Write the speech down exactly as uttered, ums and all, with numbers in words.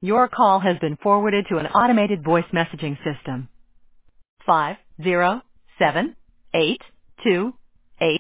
Your call has been forwarded to an automated voice messaging system. Five zero seven eight two